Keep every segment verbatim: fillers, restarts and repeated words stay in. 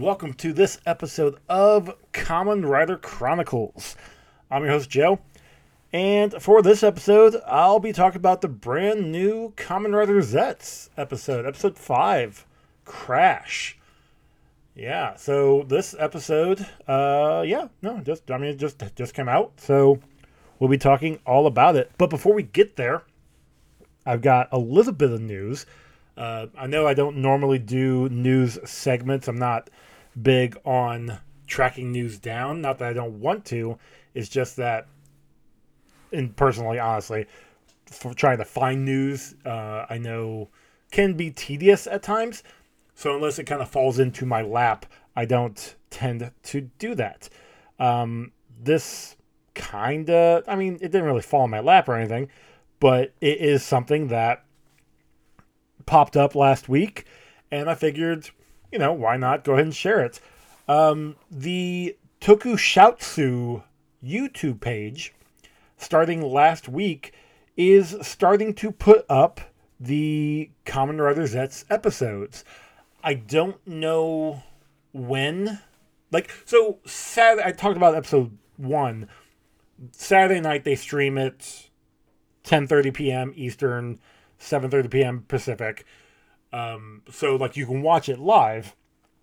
and welcome to this episode of Kamen Rider Chronicles. I'm your host, Joe, and for this episode, I'll be talking about the brand new Kamen Rider Zets episode, episode five, Crash. Yeah, so this episode, uh, yeah, no, just, I mean, it just, just came out, so we'll be talking all about it. But before we get there, I've got a little bit of news. Uh, I know I don't normally do news segments. I'm not big on tracking news down. Not that I don't want to. It's just that, and personally, honestly, for trying to find news, uh, I know can be tedious at times. So unless it kind of falls into my lap, I don't tend to do that. Um, this kind of, I mean, it didn't really fall in my lap or anything, but it is something that popped up last week, and I figured, you know, why not go ahead and share it. Um, the Tokushoutsu YouTube page, starting last week, is starting to put up the Kamen Rider Zets episodes. I don't know when. Like, so Saturday, I talked about episode one. Saturday night, they stream it ten thirty p.m. Eastern, seven thirty p.m. Pacific. Um, so, like, you can watch it live.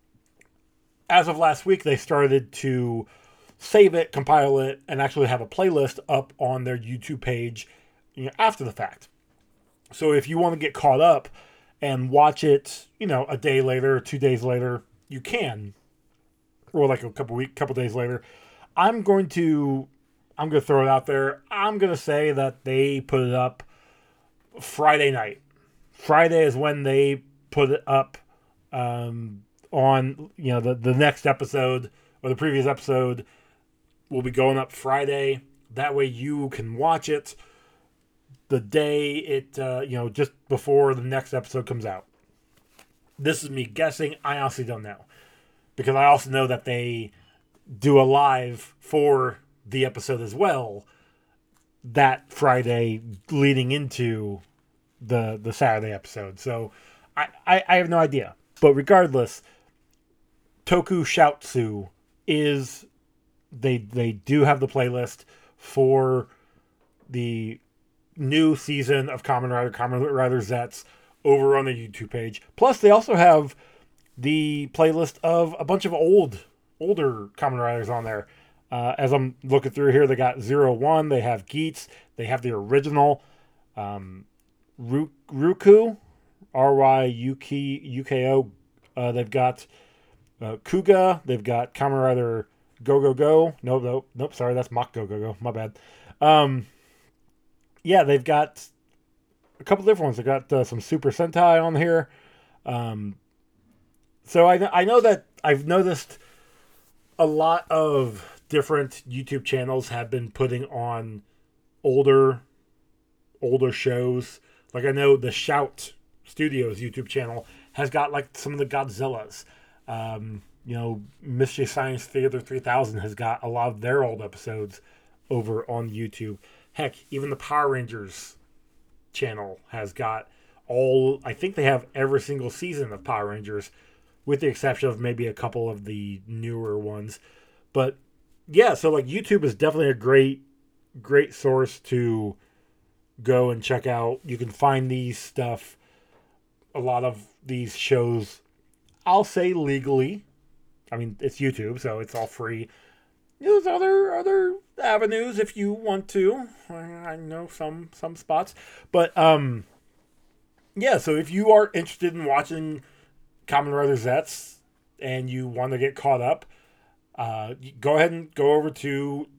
As of last week, they started to save it, compile it, and actually have a playlist up on their YouTube page, you know, after the fact. So if you want to get caught up and watch it, you know, a day later, two days later, you can. Or like a couple week, couple days later. I'm going to, I'm going to throw it out there. I'm going to say that they put it up Friday night. Friday is when they put it up um, on, you know, the, the next episode or the previous episode will be going up Friday. That way you can watch it the day it, uh, you know, just before the next episode comes out. This is me guessing. I honestly don't know. Because I also know that they do a live for the episode as well that Friday leading into the the Saturday episode. So I, I, I have no idea. But regardless, Tokushoutsu is they they do have the playlist for the new season of Kamen Rider, Kamen Rider Zets over on the YouTube page. Plus they also have the playlist of a bunch of old older Kamen Riders on there. Uh, as I'm looking through here, they got Zero One, they have Geats, they have the original um, Ru- Ruku, R Y U K O. Uh, they've got uh, Kuga, they've got Kamen Rider Go Go Go. Nope, nope, nope, sorry, that's Mach Go Go Go, my bad. Um, yeah, they've got a couple different ones. They've got uh, some Super Sentai on here. Um, so I, I know that I've noticed a lot of different YouTube channels have been putting on older older shows. Like I know the Shout Studios YouTube channel has got like some of the Godzillas. Um, you know, Mystery Science Theater three thousand has got a lot of their old episodes over on YouTube. Heck, even the Power Rangers channel has got all, I think they have every single season of Power Rangers, with the exception of maybe a couple of the newer ones. But yeah, so like YouTube is definitely a great, great source to go and check out. You can find these stuff, a lot of these shows, I'll say legally. I mean, it's YouTube, so it's all free. There's other other avenues if you want to. I know some some spots, but um, yeah. So if you are interested in watching Kamen Rider Zets and you want to get caught up, uh, go ahead and go over to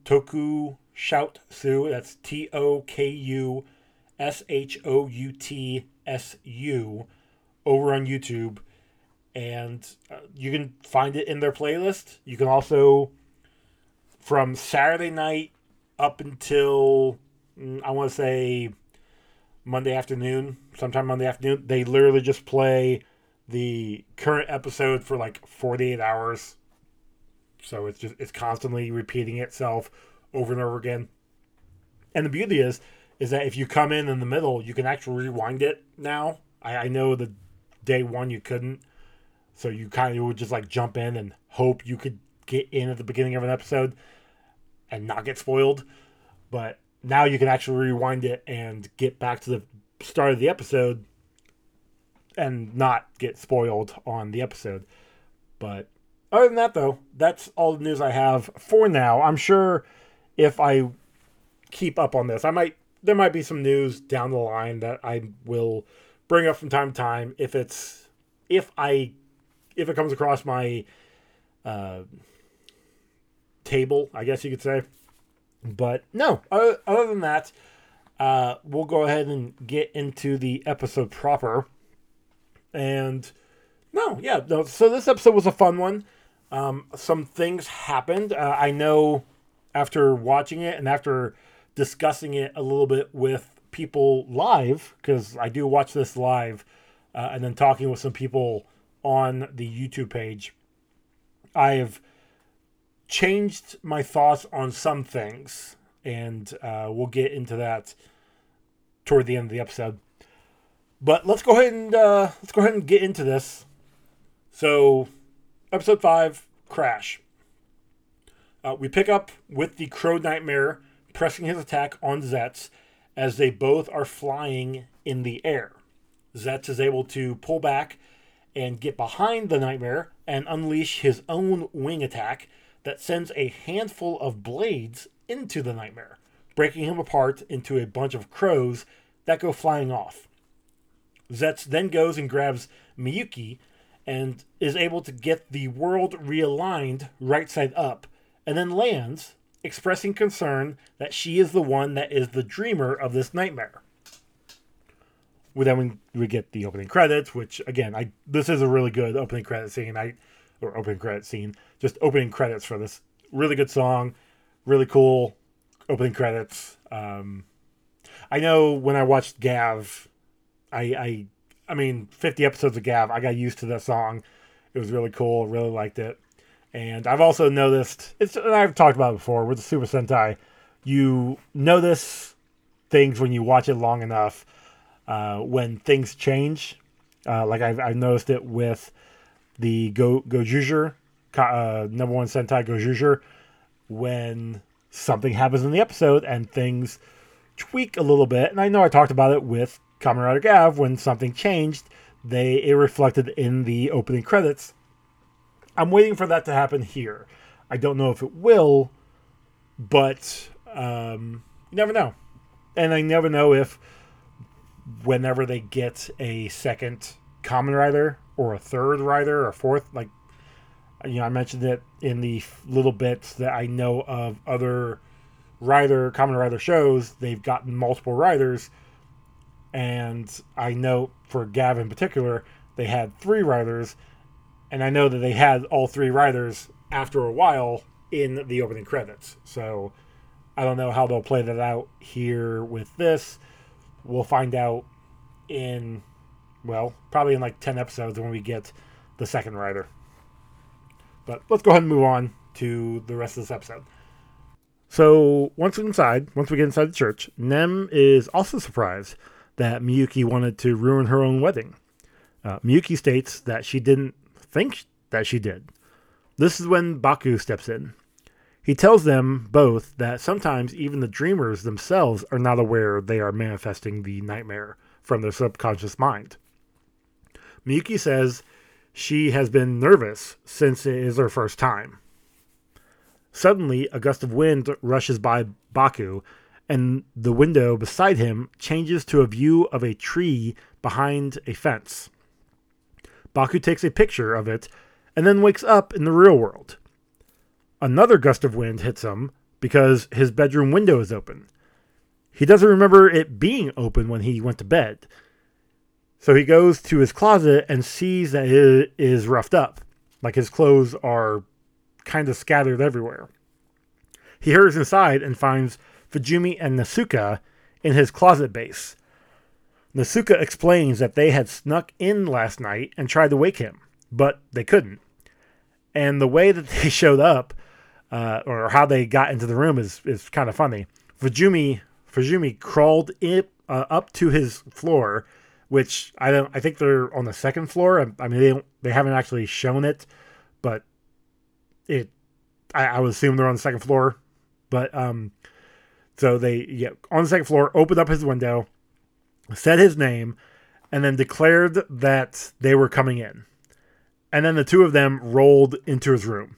Tokushoutsu. That's T O K U S H O U T S U over on YouTube, and uh, you can find it in their playlist. You can also, from Saturday night up until mm, I want to say Monday afternoon, sometime Monday afternoon, they literally just play the current episode for like forty-eight hours. So it's just it's constantly repeating itself over and over again. And the beauty is, is that if you come in in the middle, you can actually rewind it now. I, I know the day one you couldn't. So you kind of would just like jump in and hope you could get in at the beginning of an episode and not get spoiled. But now you can actually rewind it and get back to the start of the episode and not get spoiled on the episode. But other than that, though, that's all the news I have for now. I'm sure if I keep up on this, I might there might be some news down the line that I will bring up from time to time if it's if I if it comes across my uh, table, I guess you could say. But no, other, other than that, uh, we'll go ahead and get into the episode proper. And no, yeah, no, so this episode was a fun one. Um, some things happened. Uh, I know after watching it and after discussing it a little bit with people live, because I do watch this live, uh, and then talking with some people on the YouTube page, I've changed my thoughts on some things, and uh, we'll get into that toward the end of the episode. But let's go ahead and uh, let's go ahead and get into this. So, episode five, Crash. Uh, we pick up with the Crow Nightmare pressing his attack on Zetz as they both are flying in the air. Zetz is able to pull back and get behind the Nightmare and unleash his own wing attack that sends a handful of blades into the Nightmare, breaking him apart into a bunch of crows that go flying off. Zetz then goes and grabs Miyuki and is able to get the world realigned right side up, and then lands, expressing concern that she is the one that is the dreamer of this nightmare. Well, then we, we get the opening credits, which again, I this is a really good opening credit scene. I or opening credit scene, just opening credits for this really good song, really cool opening credits. Um, I know when I watched Gav, I, I I mean fifty episodes of Gav, I got used to that song. It was really cool. Really liked it. And I've also noticed, it's, and I've talked about it before, with the Super Sentai, you notice things when you watch it long enough, uh, when things change. Uh, like I've, I've noticed it with the Go Gojuger, uh, number one Sentai Gojuger, when something happens in the episode and things tweak a little bit. And I know I talked about it with Kamen Rider Gav, when something changed, they it reflected in the opening credits. I'm waiting for that to happen here. I don't know if it will, but um, you never know. And I never know if whenever they get a second Kamen Rider or a third rider or a fourth, like, you know, I mentioned it in the little bits that I know of other rider, Kamen Rider shows, they've gotten multiple riders. And I know for Gav in particular, they had three riders. And I know that they had all three riders after a while in the opening credits. So I don't know how they'll play that out here with this. We'll find out in, well, probably in like ten episodes when we get the second rider. But let's go ahead and move on to the rest of this episode. So once we're inside, once we get inside the church, Nem is also surprised that Miyuki wanted to ruin her own wedding. Uh, Miyuki states that she didn't think that she did. This is when Baku steps in. He tells them both that sometimes even the dreamers themselves are not aware they are manifesting the nightmare from their subconscious mind. Miyuki says she has been nervous since it is her first time. Suddenly, a gust of wind rushes by Baku, and the window beside him changes to a view of a tree behind a fence. Baku takes a picture of it and then wakes up in the real world. Another gust of wind hits him because his bedroom window is open. He doesn't remember it being open when he went to bed. So he goes to his closet and sees that it is roughed up, like his clothes are kind of scattered everywhere. He hurries inside and finds Fujimi and Nasuka in his closet base. Nasuka explains that they had snuck in last night and tried to wake him, but they couldn't. And the way that they showed up, uh, or how they got into the room, is, is kind of funny. Fujimi, Fujimi crawled in, uh, up to his floor, which I don't. I think they're on the second floor. I, I mean, they don't, they haven't actually shown it, but it. I, I would assume they're on the second floor. But um, so they yeah on the second floor opened up his window, said his name, and then declared that they were coming in. And then the two of them rolled into his room.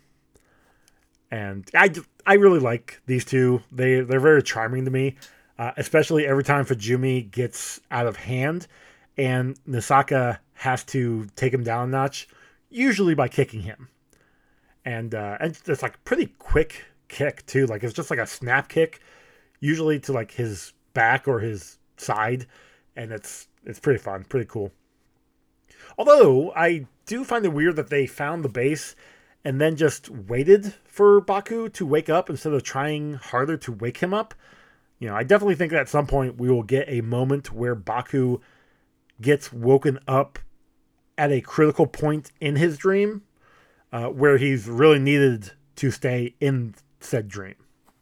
And I, I really like these two. They, they're very charming to me, uh, especially every time Fujimi gets out of hand and Nisaka has to take him down a notch, usually by kicking him. And, uh, and it's like a pretty quick kick, too. Like, it's just like a snap kick, usually to like his back or his side. And it's it's pretty fun, pretty cool. Although, I do find it weird that they found the base and then just waited for Baku to wake up instead of trying harder to wake him up. You know, I definitely think that at some point we will get a moment where Baku gets woken up at a critical point in his dream, uh, where he's really needed to stay in said dream.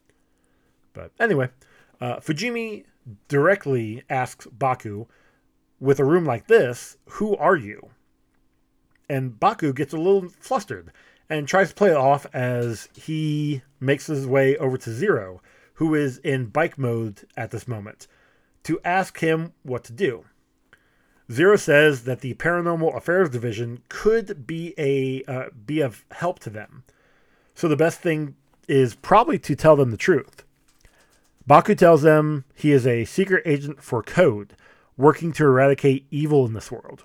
But anyway, uh, Fujimi directly asks Baku, with a room like this, who are you? And Baku gets a little flustered and tries to play it off as he makes his way over to Zero, who is in bike mode at this moment, to ask him what to do. Zero says that the Paranormal Affairs Division could be a uh, be of help to them. So the best thing is probably to tell them the truth. Baku tells them he is a secret agent for Code, working to eradicate evil in this world.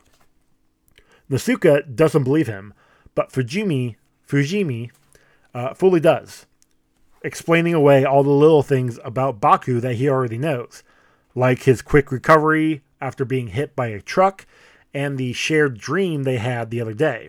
Nasuka doesn't believe him, but Fujimi, Fujimi uh, fully does, explaining away all the little things about Baku that he already knows, like his quick recovery after being hit by a truck and the shared dream they had the other day.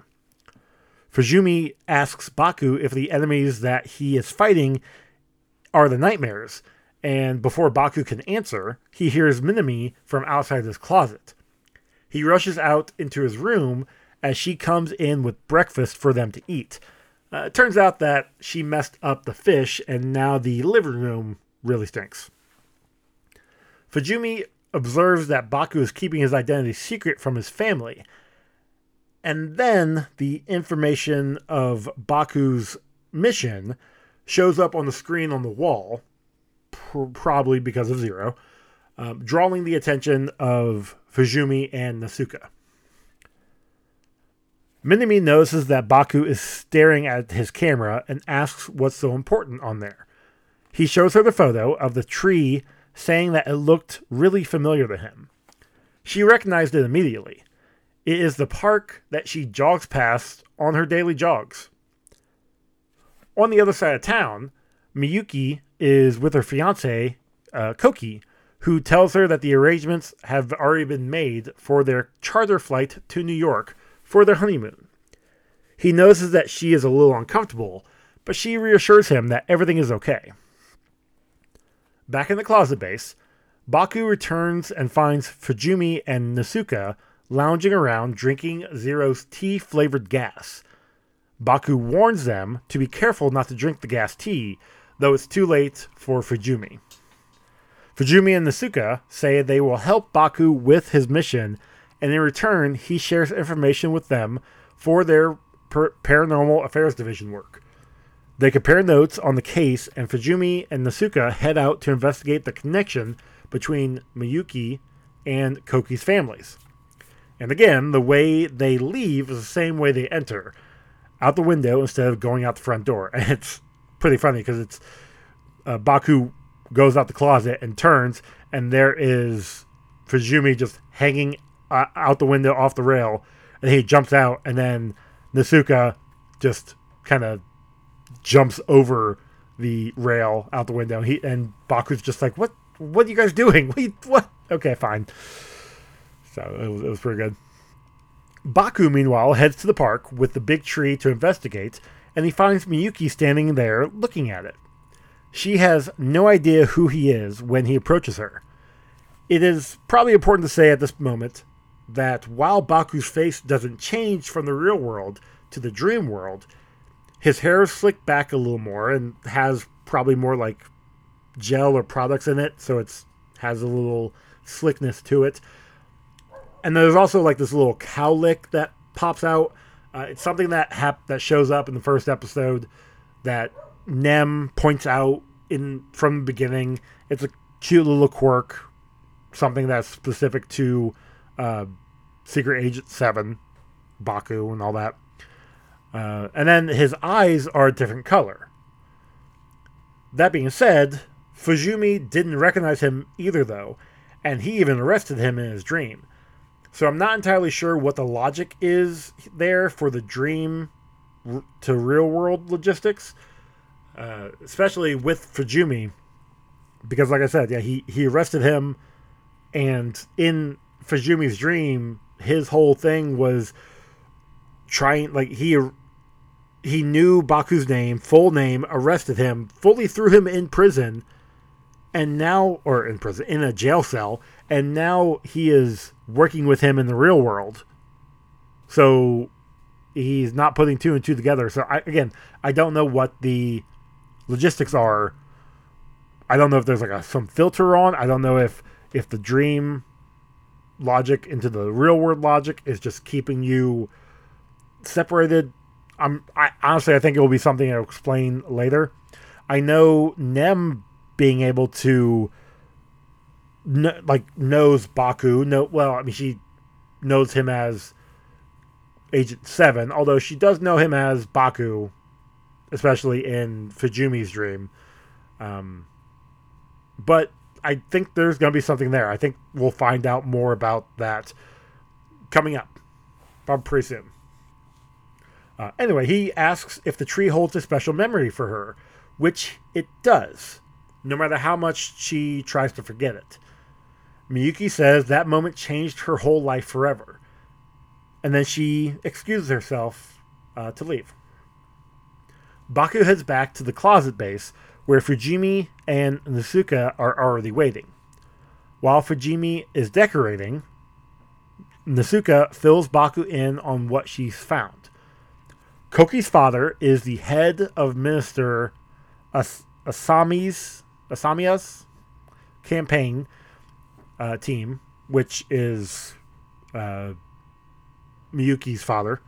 Fujimi asks Baku if the enemies that he is fighting are the nightmares, and before Baku can answer, he hears Minami from outside his closet. He rushes out into his room as she comes in with breakfast for them to eat. Uh, it turns out that she messed up the fish, and now the living room really stinks. Fujimi observes that Baku is keeping his identity secret from his family. And then the information of Baku's mission shows up on the screen on the wall, pr- probably because of Zero, um, drawing the attention of Fujimi and Nasuka. Minami notices that Baku is staring at his camera and asks what's so important on there. He shows her the photo of the tree, saying that it looked really familiar to him. She recognized it immediately. It is the park that she jogs past on her daily jogs. On the other side of town, Miyuki is with her fiancé, uh, Koki, who tells her that the arrangements have already been made for their charter flight to New York for their honeymoon. He notices that she is a little uncomfortable, but she reassures him that everything is okay. Back in the closet base, Baku returns and finds Fujimi and Nasuka lounging around drinking Zero's tea-flavored gas. Baku warns them to be careful not to drink the gas tea, though it's too late for Fujimi. Fujimi and Nasuka say they will help Baku with his mission, and in return, he shares information with them for their per- Paranormal Affairs Division work. They compare notes on the case, and Fujimi and Nasuka head out to investigate the connection between Miyuki and Koki's families. And again, the way they leave is the same way they enter, out the window instead of going out the front door. And it's pretty funny because it's uh, Baku goes out the closet and turns, and there is Fujimi just hanging uh, out the window off the rail, and he jumps out, and then Nasuka just kind of jumps over the rail out the window. He and Baku's just like, "What? What are you guys doing? What? what? Okay, fine." So it was, it was pretty good. Baku, meanwhile, heads to the park with the big tree to investigate, and he finds Miyuki standing there looking at it. She has no idea who he is when he approaches her. It is probably important to say at this moment that while Baku's face doesn't change from the real world to the dream world, his hair is slicked back a little more and has probably more like gel or products in it, so it has a little slickness to it. and there's also like this little cowlick that pops out. Uh, it's something that hap- that shows up in the first episode that Nem points out in from the beginning. It's a cute little quirk, something that's specific to uh, Secret Agent seven, Baku, and all that. Uh, and then his eyes are a different color. That being said, Fujimi didn't recognize him either, though, and he even arrested him in his dream. So I'm not entirely sure what the logic is there for the dream to real world logistics, uh, especially with Fujimi, because like I said, yeah, he, he arrested him, and in Fujumi's dream, his whole thing was trying, like, he he knew Baku's name, full name, arrested him, fully threw him in prison, and now, or in prison, in a jail cell, and now he is working with him in the real world. So he's not putting two and two together. So I, again, I don't know what the logistics are. I don't know if there's like a, some filter on. I don't know if, if the dream logic into the real world logic is just keeping you separated. I'm I honestly I think it will be something I'll explain later. I know Nem being able to kn- like knows Baku. No, well, I mean she knows him as Agent Seven, although she does know him as Baku, especially in Fujumi's dream. Um, but I think there's going to be something there. I think we'll find out more about that coming up, probably pretty soon. Uh, anyway, he asks if the tree holds a special memory for her, which it does, no matter how much she tries to forget it. Miyuki says that moment changed her whole life forever, and then she excuses herself uh, to leave. Baku heads back to the closet base, where Fujimi and Nasuka are already waiting. While Fujimi is decorating, Nasuka fills Baku in on what she's found. Koki's father is the head of Minister As- Asami's Asamiya's campaign uh, team, which is uh, Miyuki's father,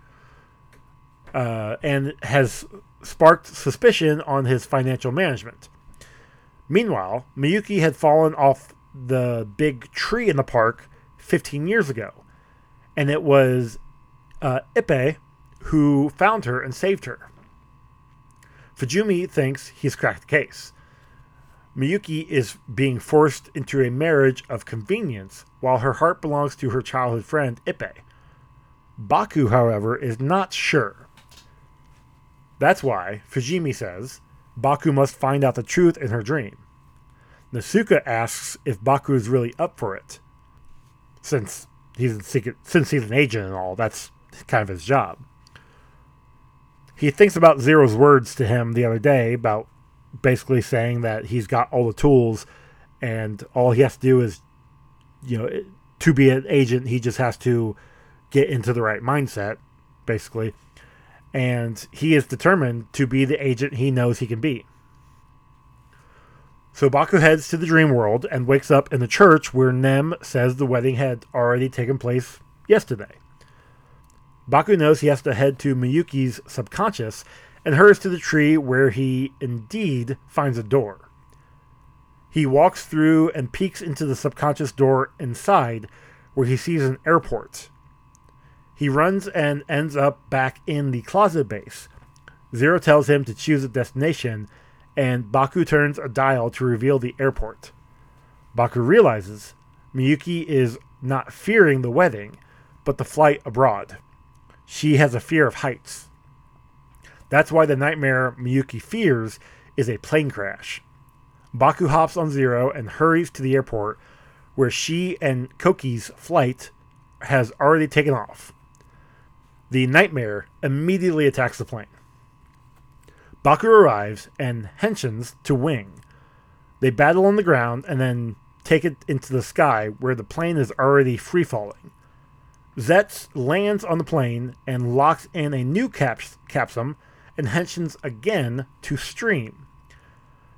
uh, and has sparked suspicion on his financial management. Meanwhile, Miyuki had fallen off the big tree in the park fifteen years ago, and it was uh, Ippei who found her and saved her. Fujimi thinks he's cracked the case. Miyuki is being forced into a marriage of convenience, while her heart belongs to her childhood friend Ippei. Baku, however, is not sure. That's why, Fujimi says, Baku must find out the truth in her dream. Nasuka asks if Baku is really up for it. Since he's a secret, since he's an agent and all, that's kind of his job. He thinks about Zero's words to him the other day about basically saying that he's got all the tools and all he has to do is, you know, to be an agent, he just has to get into the right mindset, basically. And he is determined to be the agent he knows he can be. So Baku heads to the dream world and wakes up in the church where Nem says the wedding had already taken place yesterday. Baku knows he has to head to Miyuki's subconscious and hurries to the tree where he indeed finds a door. He walks through and peeks into the subconscious door inside where he sees an airport. He runs and ends up back in the closet base. Zero tells him to choose a destination, and Baku turns a dial to reveal the airport. Baku realizes Miyuki is not fearing the wedding, but the flight abroad. She has a fear of heights. That's why the nightmare Miyuki fears is a plane crash. Baku hops on Zero and hurries to the airport, where she and Koki's flight has already taken off. The nightmare immediately attacks the plane. Baku arrives and henshins to Wing. They battle on the ground and then take it into the sky, where the plane is already free-falling. Zetz lands on the plane and locks in a new caps- capsum and henshins again to Stream.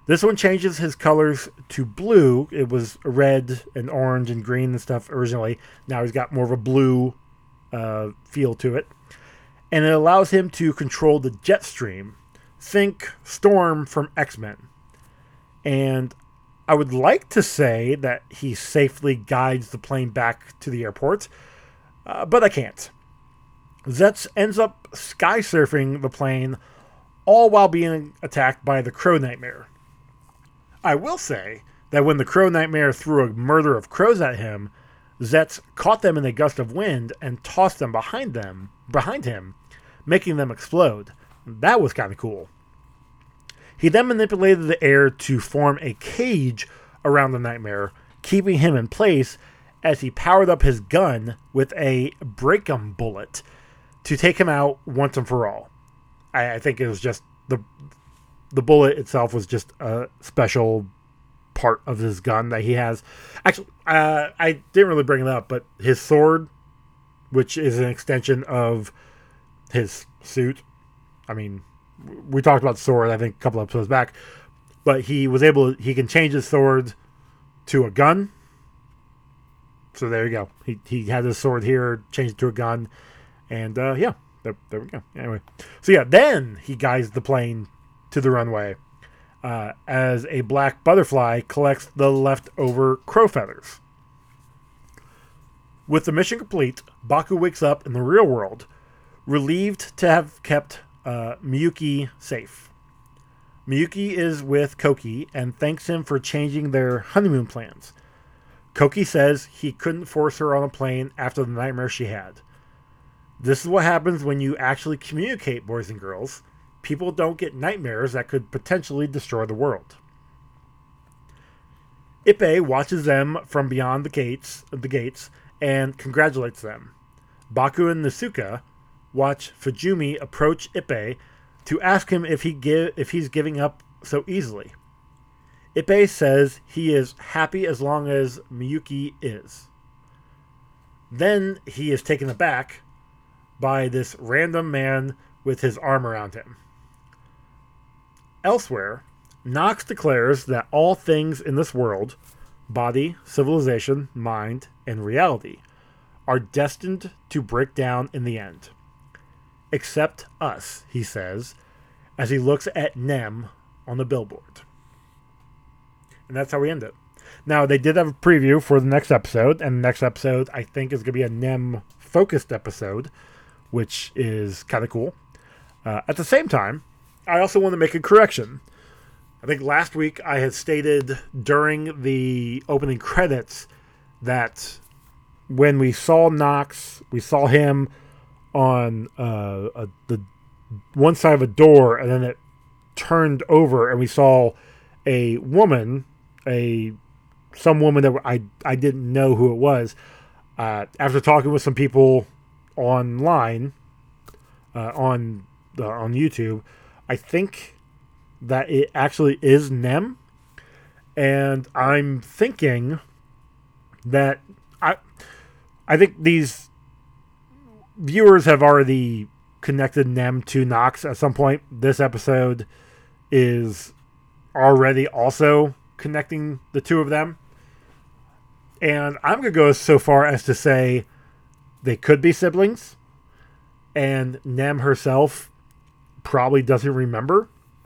This one changes his colors to blue. It was red and orange and green and stuff originally. Now he's got more of a blue uh, feel to it. And it allows him to control the jet stream. Think Storm from X-Men. And I would like to say that he safely guides the plane back to the airport, uh, but I can't. Zetz ends up sky surfing the plane, all while being attacked by the Crow Nightmare. I will say that when the Crow Nightmare threw a murder of crows at him, Zetz caught them in a gust of wind and tossed them behind them, behind him, making them explode. That was kind of cool. He then manipulated the air to form a cage around the Nightmare, keeping him in place as he powered up his gun with a break-em bullet to take him out once and for all. I, I think it was just the the bullet itself was just a special part of his gun that he has. Actually, uh, I didn't really bring it up, but his sword, which is an extension of his suit. I mean, we talked about the sword, I think, a couple episodes back, but he was able to, he can change his sword to a gun. So there you go. He he had his sword here, changed it to a gun, and uh, yeah, there, there we go. Anyway, so yeah, then he guides the plane to the runway uh, as a black butterfly collects the leftover crow feathers. With the mission complete, Baku wakes up in the real world, relieved to have kept uh, Miyuki safe. Miyuki is with Koki and thanks him for changing their honeymoon plans. Koki says he couldn't force her on a plane after the nightmare she had. This is what happens when you actually communicate, boys and girls. People don't get nightmares that could potentially destroy the world. Ippei watches them from beyond the gates, the gates and congratulates them. Baku and Nasuka watch Fujimi approach Ippei to ask him if he give, if he's giving up so easily. Ippei says he is happy as long as Miyuki is. Then he is taken aback by this random man with his arm around him. Elsewhere, Nox declares that all things in this world, body, civilization, mind, and reality, are destined to break down in the end. Except us, he says, as he looks at Nem on the billboard. And that's how we end it. Now, they did have a preview for the next episode, and the next episode, I think, is going to be a Nem-focused episode, which is kind of cool. Uh, at the same time, I also want to make a correction. I think last week I had stated during the opening credits that when we saw Nox, we saw him on uh, a, the one side of a door, and then it turned over, and we saw a woman, a some woman that I I didn't know who it was. Uh, after talking with some people online uh, on uh, on YouTube, I think that it actually is Nem, and I'm thinking that I I think these viewers have already connected Nem to Nox at some point. This episode is already also connecting the two of them, and I'm gonna go so far as to say they could be siblings, and Nem herself probably doesn't remember.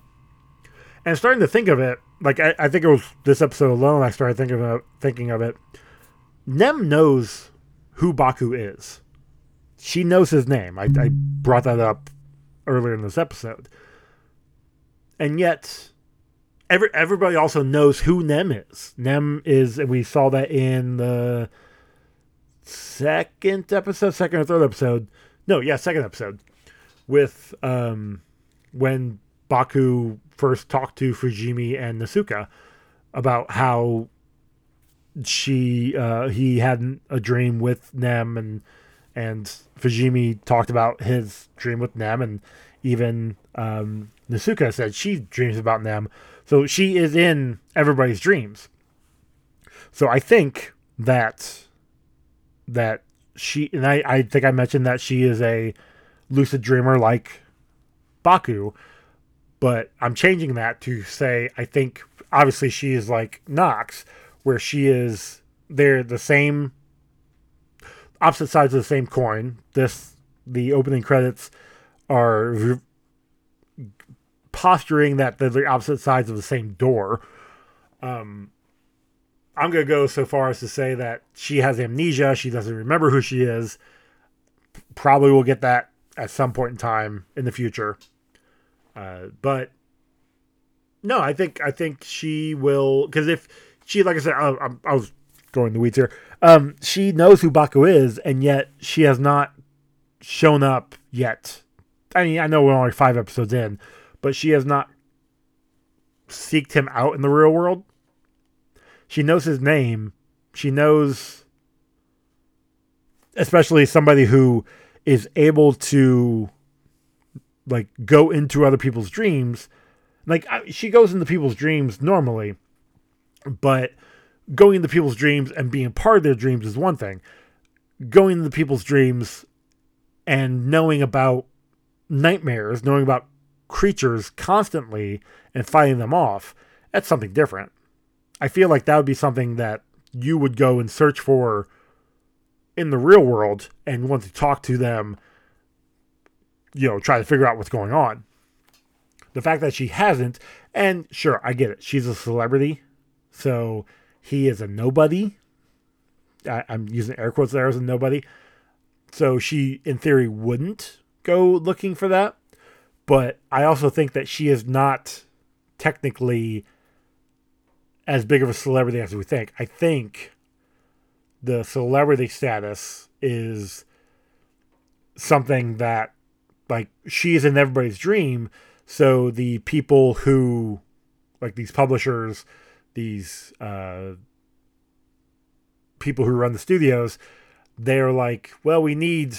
And starting to think of it, like I, I think it was this episode alone, I started thinking of thinking of it. Nem knows who Baku is. She knows his name. I, I brought that up earlier in this episode. And yet, every everybody also knows who Nem is. Nem is, and we saw that in the second episode, second or third episode. No, yeah, second episode. With um, when Baku first talked to Fujimi and Nasuka about how she uh, he had a dream with Nem, and and Fujimi talked about his dream with Nem, and even um, Nasuka said she dreams about Nem. So she is in everybody's dreams. So I think that that she, and I, I think I mentioned that she is a lucid dreamer like Baku, But I'm changing that to say I think obviously she is like Nox, where she is they're the same opposite sides of the same coin. This the opening credits are posturing that they're the opposite sides of the same door. Um, I'm going to go so far as to say that she has amnesia. She doesn't remember who she is. Probably will get that at some point in time in the future. Uh, but no, I think I think she will, because if she, like I said, I, I, I was going the weeds here. Um, she knows who Baku is, and yet she has not shown up yet. I mean, I know we're only five episodes in, but she has not seeked him out in the real world. She knows his name. She knows, especially somebody who is able to like go into other people's dreams. Like she goes into people's dreams normally, but going into people's dreams and being part of their dreams is one thing. Going into people's dreams and knowing about nightmares, knowing about creatures constantly and fighting them off, that's something different. I feel like that would be something that you would go and search for in the real world and want to talk to them, you know, try to figure out what's going on. The fact that she hasn't, and sure, I get it. She's a celebrity, so he is a nobody. I, I'm using air quotes there as a nobody. So she, in theory, wouldn't go looking for that. But I also think that she is not technically as big of a celebrity as we think. I think the celebrity status is something that, like, she's in everybody's dream. So the people who, like these publishers, these uh, people who run the studios, they're like, well, we need...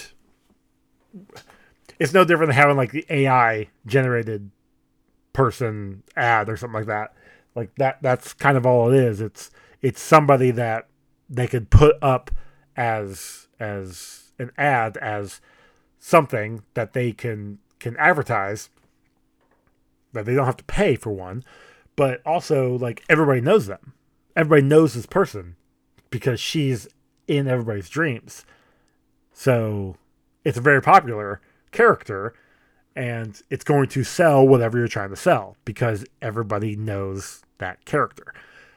It's no different than having like the A I generated person ad or something like that. Like that, that's kind of all it is. It's, it's somebody that they could put up as, as an ad, as something that they can, can advertise, that they don't have to pay for one, but also like everybody knows them. Everybody knows this person because she's in everybody's dreams. So it's very popular character, and it's going to sell whatever you're trying to sell because everybody knows that character.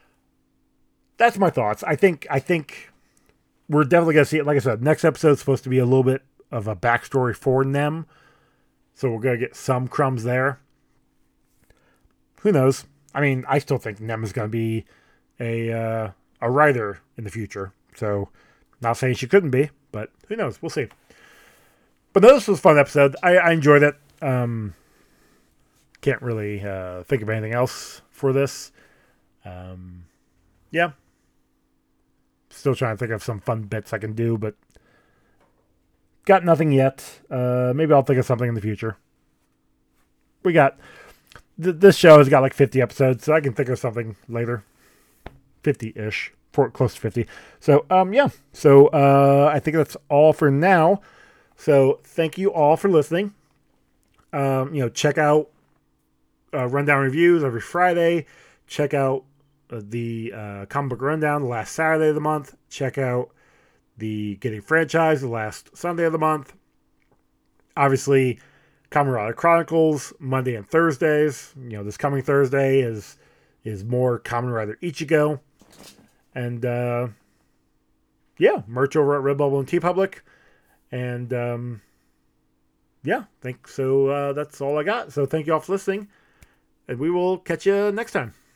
That's my thoughts. I think I think we're definitely going to see it. Like I said, next episode is supposed to be a little bit of a backstory for Nem, so we're going to get some crumbs there. Who knows? I mean, I still think Nem is going to be a uh, a writer in the future. So, not saying she couldn't be, but who knows? We'll see. But no, this was a fun episode. I, I enjoyed it. Um, can't really uh, think of anything else for this. Um, yeah. Still trying to think of some fun bits I can do, but got nothing yet. Uh, maybe I'll think of something in the future. We got... Th- this show has got like fifty episodes, so I can think of something later. fifty-ish. For, close to fifty. So, um, yeah. So, uh, I think that's all for now. So thank you all for listening. Um, you know, check out uh, Rundown Reviews every Friday. Check out uh, the uh, Comic Book Rundown the last Saturday of the month. Check out the Getting Franchise the last Sunday of the month. Obviously, Kamen Rider Chronicles Monday and Thursdays. You know, this coming Thursday is is more Kamen Rider Ichigo. And uh, yeah, merch over at Redbubble and TeePublic. And, um, yeah, think so. Uh, that's all I got. So thank you all for listening, and we will catch you next time.